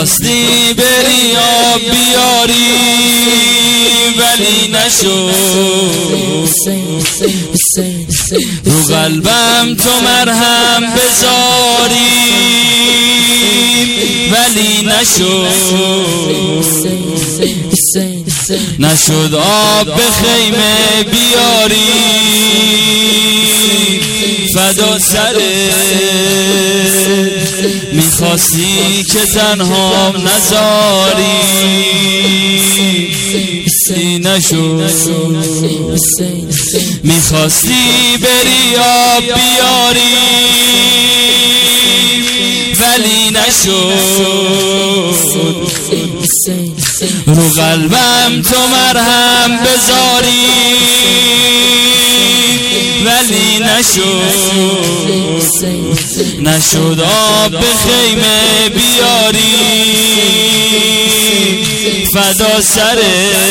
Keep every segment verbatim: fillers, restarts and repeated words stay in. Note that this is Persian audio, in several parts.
میخواستی بری آب بیاری ولی نشد، رو قلبم تو مرهم بذاری ولی نشد، نشد آب به خیمه بیاری فدا سرت، میخواستی که تنهام نذاری نشد، میخواستی بری آب بیاری ولی نشد، رو قلبم تو مرهم بذاری ولی نشد، نشد آب به خیمه بیاری فدا سرت،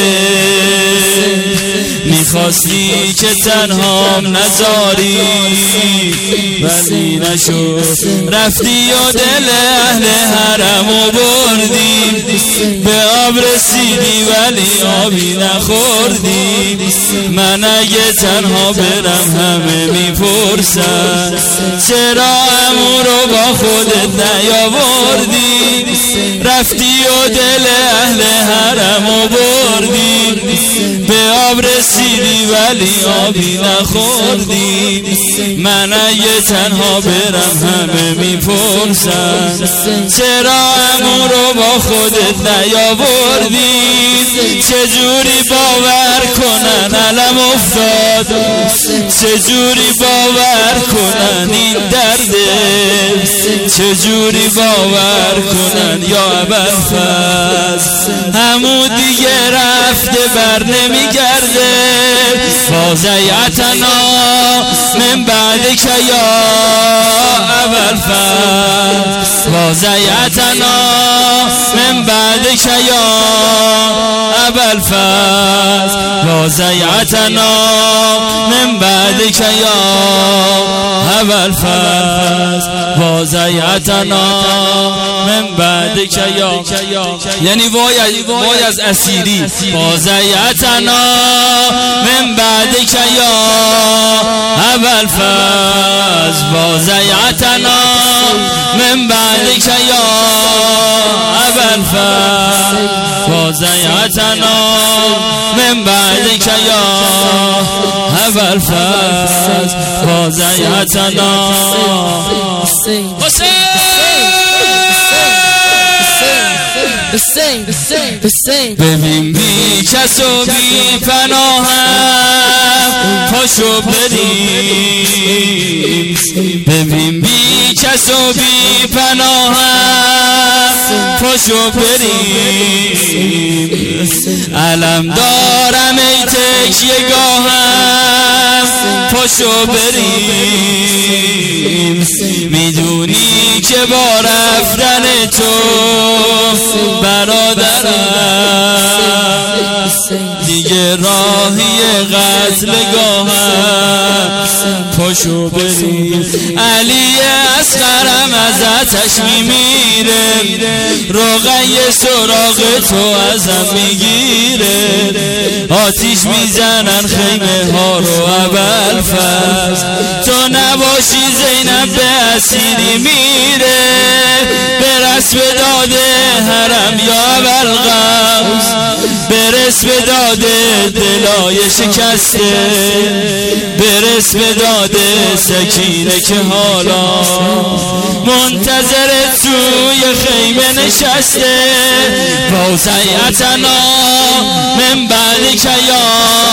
میخواستی که تنهام نذاری ولی نشد، رفتی و دل اهل حرمو بردی، به آب رسیدی ولی آبی نخوردی، من اگه تنها برم همه میپرسن چرا عمو رو با خودت نیاوردی، رفتی و دل اهل حرمو بردی، به آب رسیدی ولی آبی نخوردی، من اگه تنها برم همه میپرسن چرا عمو رو با خودت نیاوردی، چجوری باور کنن علم افتاد، چجوری باور کنن این درده، چجوری باور کنن یا ابوالفضل همو دیگه رفته بر نمیگرده، فاضیعتنا من بعد که یا ابوالفضل، فاضیعتنا من بعد که یا ابوالفضل، فاضیعتنا من بعد که یا ابوالفضل، فاضیعتنا من بعد که یا، یعنی وای وای از اسیری، فاضیعتنا من بعد که یا ابوالفضل، فاضیعتنا من بعد که یا ابوالفضل، فاضیعتنا من بعد که یا ابوالفضل، فاضیعتنا ببین بی کس و بی پناهم پاشو بریم، ببین بی کس و بی پناهم پاشو بریم، علم دارم ای تکیه گاهم پاشو بریم، میدونی که با رفتن تو برادرم دیگه راهی قتل گاهم پاشو بریم، علی اصغرم ازتش میمیره، رقیه سراغ تو ازم میگیره، آتیش میزنن خیمه ها رو ابوالفضل، تو نباشی زینب به اسیری میره، برس به داده حرم یا ابوالقوس، برس به داده دلای شکسته، برس به داده سکینه که حالا منتظر توی خیمه نشسته، فاضیعتنا من بعد که یا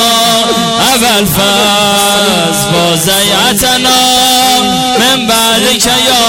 ابوالفضل، فاضیعتنا من بعد که یا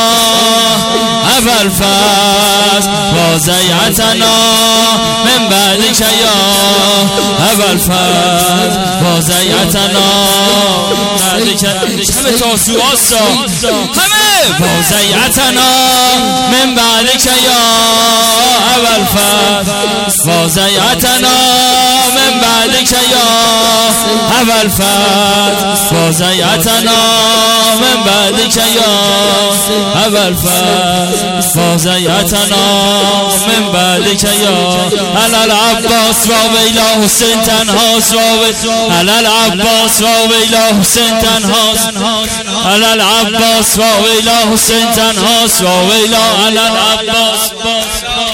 ابوالفضل، فاضیعتنا من بعد که یا ابوالفضل، فاضیعتنا بعد که همه تاسوعاسا همه، فاضیعتنا من بعد که یا ابوالفضل، فاضیعتنا من بعد که یا هو الفتح فازيتنا من بعدك يا هو الفتح فازيتنا من بعدك يا على العباس وویلا حسین تنهاست على العباس وویلا حسین تنهاست على العباس وویلا حسین تنهاست وویلا على العباس